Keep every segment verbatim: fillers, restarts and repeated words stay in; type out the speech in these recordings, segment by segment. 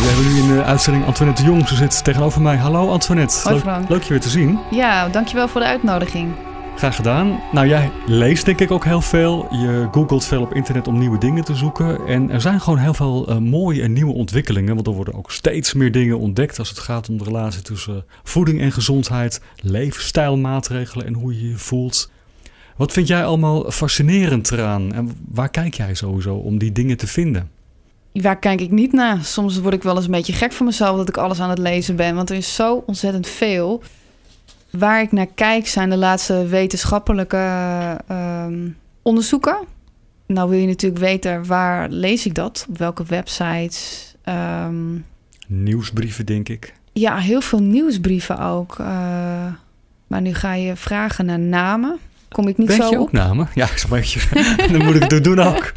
We hebben nu in de uitzending Antoinette de Jong. Ze zit tegenover mij. Hallo Antoinette. Hoi, leuk, Frank. leuk je weer te zien. Ja, dankjewel voor de uitnodiging. Graag gedaan. Nou, jij leest denk ik ook heel veel. Je googelt veel op internet om nieuwe dingen te zoeken. En er zijn gewoon heel veel uh, mooie en nieuwe ontwikkelingen. Want er worden ook steeds meer dingen ontdekt als het gaat om de relatie tussen voeding en gezondheid, levensstijlmaatregelen en hoe je je voelt. Wat vind jij allemaal fascinerend eraan? En waar kijk jij sowieso om die dingen te vinden? Waar kijk ik niet naar? Soms word ik wel eens een beetje gek van mezelf dat ik alles aan het lezen ben. Want er is zo ontzettend veel. Waar ik naar kijk zijn de laatste wetenschappelijke uh, onderzoeken. Nou wil je natuurlijk weten, waar lees ik dat? Op welke websites? Um, Nieuwsbrieven, denk ik. Ja, heel veel nieuwsbrieven ook. Uh, maar nu ga je vragen naar namen. Kom ik niet Weet zo je op? ook namen? Ja, ik zeg maar, dan moet ik het doen ook.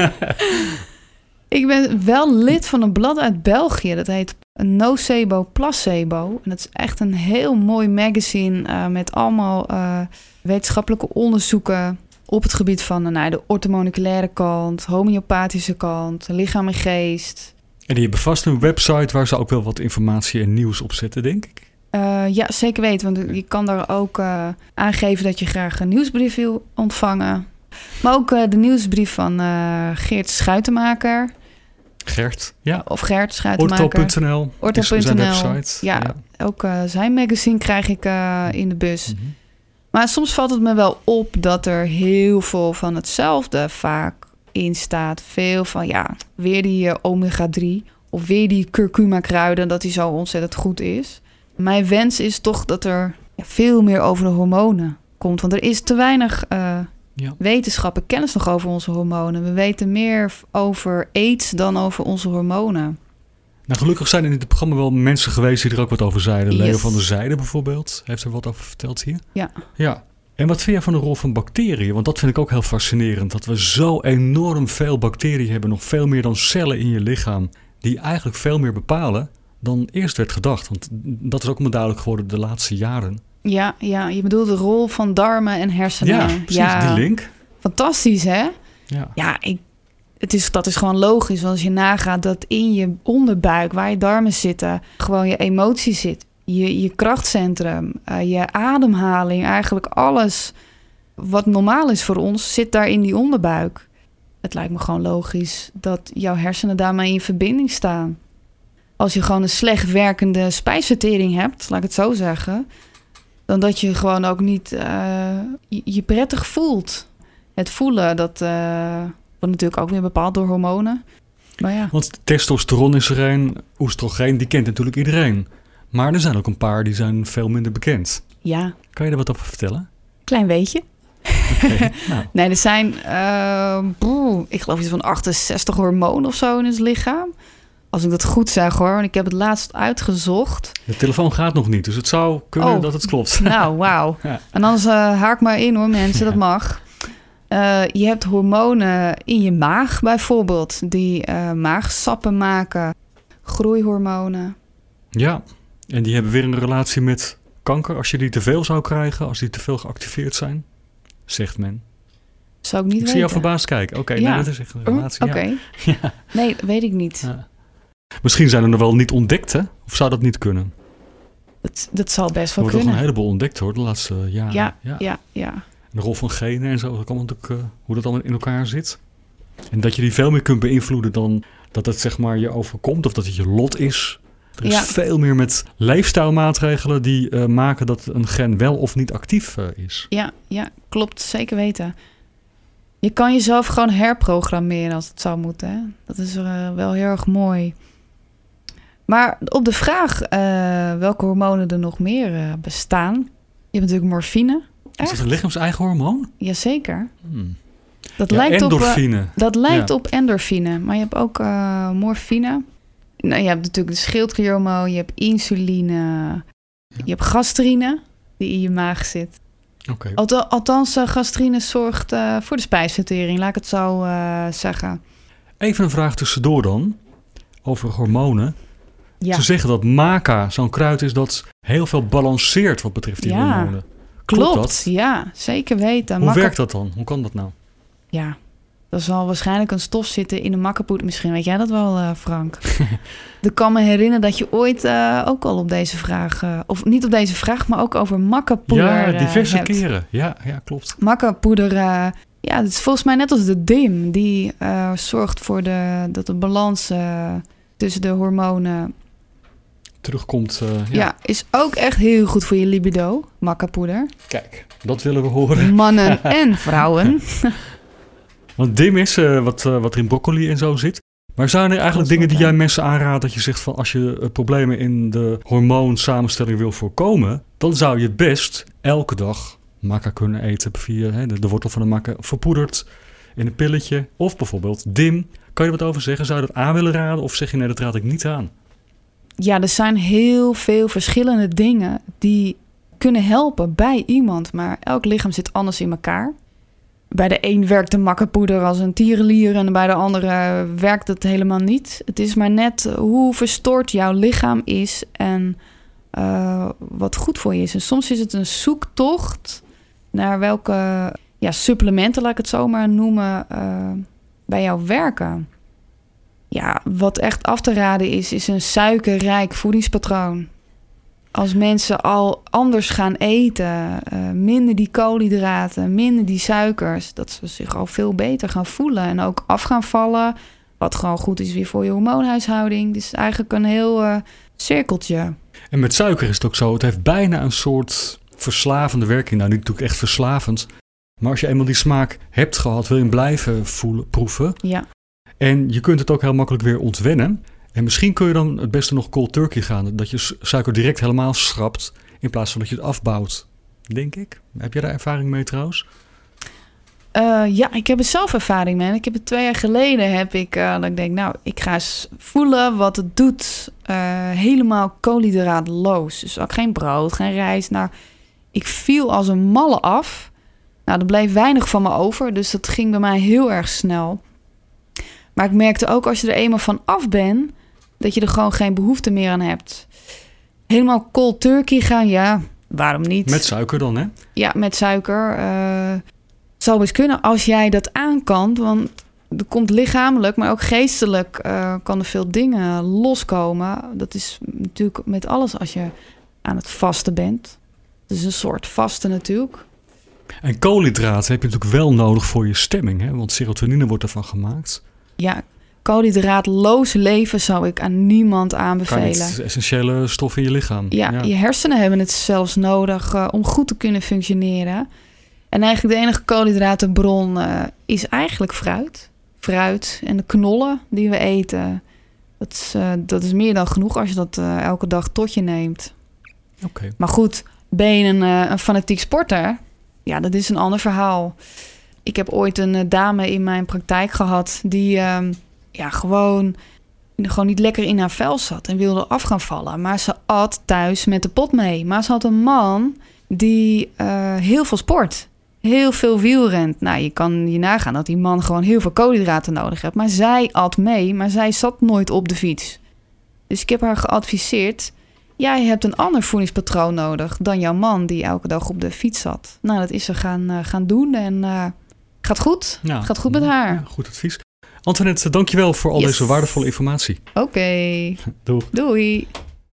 Ik ben wel lid van een blad uit België. Dat heet Nocebo Placebo. En dat is echt een heel mooi magazine uh, met allemaal uh, wetenschappelijke onderzoeken op het gebied van uh, nou, de orthomoleculaire kant, homeopathische kant, lichaam en geest. En die hebben vast een website waar ze ook wel wat informatie en nieuws op zetten, denk ik. Uh, ja, zeker weten. Want je kan daar ook uh, aangeven dat je graag een nieuwsbrief wil ontvangen. Maar ook uh, de nieuwsbrief van uh, Geert Schuitenmaker. Gert, ja. Of Gert Schuitenmaker. Ortho punt n l Ortho is zijn punt n l. website. Ja, ja. Ook uh, zijn magazine krijg ik uh, in de bus. Mm-hmm. Maar soms valt het me wel op dat er heel veel van hetzelfde vaak in staat. Veel van, ja, weer die uh, omega drie of weer die curcuma kruiden, dat die zo ontzettend goed is. Mijn wens is toch dat er ja, veel meer over de hormonen komt. Want er is te weinig uh, ja. wetenschap en kennis nog over onze hormonen. We weten meer over aids dan over onze hormonen. Nou, gelukkig zijn er in dit programma wel mensen geweest die er ook wat over zeiden. Yes. Leo van der Zijde bijvoorbeeld heeft er wat over verteld hier. Ja. Ja. En wat vind jij van de rol van bacteriën? Want dat vind ik ook heel fascinerend. Dat we zo enorm veel bacteriën hebben. Nog veel meer dan cellen in je lichaam. Die eigenlijk veel meer bepalen dan eerst werd gedacht. Want dat is ook maar duidelijk geworden de laatste jaren. Ja, ja, je bedoelt de rol van darmen en hersenen. Ja, precies, ja, die link. Fantastisch, hè? Ja, ja ik, het is, dat is gewoon logisch. Want als je nagaat dat in je onderbuik, waar je darmen zitten, gewoon je emotie zit. Je, je krachtcentrum, uh, je ademhaling, eigenlijk alles wat normaal is voor ons, zit daar in die onderbuik. Het lijkt me gewoon logisch dat jouw hersenen daarmee in verbinding staan. Als je gewoon een slecht werkende spijsvertering hebt, laat ik het zo zeggen, dan dat je gewoon ook niet uh, je, je prettig voelt. Het voelen, dat uh, wordt natuurlijk ook weer bepaald door hormonen. Maar ja. Want testosteron is er een, oestrogeen, die kent natuurlijk iedereen. Maar er zijn ook een paar die zijn veel minder bekend. Ja. Kan je er wat over vertellen? Klein beetje. Okay, nou. Nee, er zijn, uh, boe, ik geloof iets van achtenzestig hormonen of zo in het lichaam. Als ik dat goed zeg hoor, want ik heb het laatst uitgezocht. De telefoon gaat nog niet, dus het zou kunnen oh, dat het klopt. Nou, wauw. Ja. En anders uh, haak maar in hoor mensen, dat mag. Uh, je hebt hormonen in je maag bijvoorbeeld, die uh, maagsappen maken. Groeihormonen. Ja, en die hebben weer een relatie met kanker. Als je die te veel zou krijgen, als die te veel geactiveerd zijn, zegt men. Zou ik niet ik weten. zie jou verbaasd kijken. Oké, okay, ja. nee, dat is echt een relatie. Oké. Okay. Ja. Ja. Nee, dat weet ik niet. Ja. Misschien zijn er nog wel niet ontdekt, hè? Of zou dat niet kunnen? Dat, dat zal best wel er wordt kunnen. Er wordt een heleboel ontdekt, hoor, de laatste jaren. Ja, ja, ja. ja. De rol van genen en zo, dat kan natuurlijk, uh, hoe dat allemaal in elkaar zit. En dat je die veel meer kunt beïnvloeden dan dat het zeg maar je overkomt of dat het je lot is. Er is ja. veel meer met leefstijlmaatregelen die uh, maken dat een gen wel of niet actief uh, is. Ja, ja, klopt. Zeker weten. Je kan jezelf gewoon herprogrammeren als het zou moeten. Hè? Dat is uh, wel heel erg mooi. Maar op de vraag uh, welke hormonen er nog meer uh, bestaan. Je hebt natuurlijk morfine. Is dat een lichaams-eigen hormoon? Jazeker. Hmm. Dat, ja, lijkt endorfine. Op, uh, dat lijkt ja. op op endorfine. Maar je hebt ook uh, morfine. Nou, je hebt natuurlijk de schildklierhormoon. Je hebt insuline. Ja. Je hebt gastrine die in je maag zit. Okay. Althans, althans uh, gastrine zorgt uh, voor de spijsvertering. Laat ik het zo uh, zeggen. Even een vraag tussendoor dan. Over hormonen. Ja. Ze zeggen dat maca zo'n kruid is dat heel veel balanceert wat betreft die ja. hormonen. Klopt, Klopt dat? Ja, zeker weten. Hoe Makkel... werkt dat dan? Hoe kan dat nou? Ja, Er zal waarschijnlijk een stof zitten in de makkerpoeder. Misschien weet jij dat wel, uh, Frank. Ik kan me herinneren dat je ooit uh, ook al op deze vraag... Uh, of niet op deze vraag, maar ook over makkerpoeder Ja, diverse uh, keren. Ja, ja, klopt. Makkerpoeder, uh, ja, het is volgens mij net als de D I M. Die uh, zorgt voor de, dat de balans uh, tussen de hormonen... terugkomt. Uh, ja. ja, is ook echt heel goed voor je libido, makkerpoeder. Kijk, dat willen we horen. Mannen en vrouwen. Want D I M is uh, wat, uh, wat er in broccoli en zo zit. Maar zijn er eigenlijk dingen die jij mensen aanraadt dat je zegt van als je uh, problemen in de hormoonsamenstelling wil voorkomen, dan zou je best elke dag makka kunnen eten via hè, de, de wortel van de makka verpoederd in een pilletje. Of bijvoorbeeld D I M. Kan je er wat over zeggen? Zou je dat aan willen raden of zeg je nee, dat raad ik niet aan? Ja, er zijn heel veel verschillende dingen die kunnen helpen bij iemand. Maar elk lichaam zit anders in elkaar. Bij de een werkt de makkerpoeder als een tierenlier en bij de andere werkt het helemaal niet. Het is maar net hoe verstoord jouw lichaam is en uh, wat goed voor je is. En soms is het een zoektocht naar welke ja, supplementen, laat ik het zo maar noemen, uh, bij jou werken. Ja, wat echt af te raden is, is een suikerrijk voedingspatroon. Als mensen al anders gaan eten, uh, minder die koolhydraten, minder die suikers, dat ze zich al veel beter gaan voelen en ook af gaan vallen. Wat gewoon goed is weer voor je hormoonhuishouding. Dus eigenlijk een heel uh, cirkeltje. En met suiker is het ook zo, het heeft bijna een soort verslavende werking. Nou, niet natuurlijk echt verslavend. Maar als je eenmaal die smaak hebt gehad, wil je hem blijven voelen, proeven. Ja. En je kunt het ook heel makkelijk weer ontwennen. En misschien kun je dan het beste nog cold turkey gaan. Dat je suiker direct helemaal schrapt in plaats van dat je het afbouwt. Denk ik. Heb jij daar ervaring mee trouwens? Uh, ja, ik heb er zelf ervaring mee. Ik heb het twee jaar geleden heb ik uh, dat ik denk, nou, ik ga eens voelen wat het doet. Uh, helemaal koolhydraatloos. Dus ook geen brood, geen rijst. Nou, ik viel als een malle af. Nou, er bleef weinig van me over. Dus dat ging bij mij heel erg snel. Maar ik merkte ook als je er eenmaal van af bent, dat je er gewoon geen behoefte meer aan hebt. Helemaal cold turkey gaan, ja, waarom niet? Met suiker dan, hè? Ja, met suiker. Uh, zou best kunnen als jij dat aan kan. Want er komt lichamelijk, maar ook geestelijk uh, kan er veel dingen loskomen. Dat is natuurlijk met alles als je aan het vasten bent. Het is een soort vasten natuurlijk. En koolhydraten heb je natuurlijk wel nodig voor je stemming, hè? Want serotonine wordt ervan gemaakt. Ja, koolhydraatloos leven zou ik aan niemand aanbevelen. Het is essentiële stof in je lichaam. Ja, ja, je hersenen hebben het zelfs nodig uh, om goed te kunnen functioneren. En eigenlijk de enige koolhydratenbron uh, is eigenlijk fruit. Fruit en de knollen die we eten. Dat is, uh, dat is meer dan genoeg als je dat uh, elke dag tot je neemt. Okay. Maar goed, ben je een, uh, een fanatiek sporter? Ja, dat is een ander verhaal. Ik heb ooit een uh, dame in mijn praktijk gehad die uh, ja, gewoon, gewoon niet lekker in haar vel zat en wilde af gaan vallen. Maar ze at thuis met de pot mee. Maar ze had een man die uh, heel veel sport, heel veel wielrent. Nou, je kan je nagaan dat die man gewoon heel veel koolhydraten nodig heeft. Maar zij at mee, maar zij zat nooit op de fiets. Dus ik heb haar geadviseerd, jij hebt een ander voedingspatroon nodig dan jouw man die elke dag op de fiets zat. Nou, dat is ze gaan, uh, gaan doen en uh, gaat goed. Ja, gaat goed met haar. Ja, goed advies. Antoinette, dankjewel voor al yes. deze waardevolle informatie. Oké. Okay. Doei. Doei.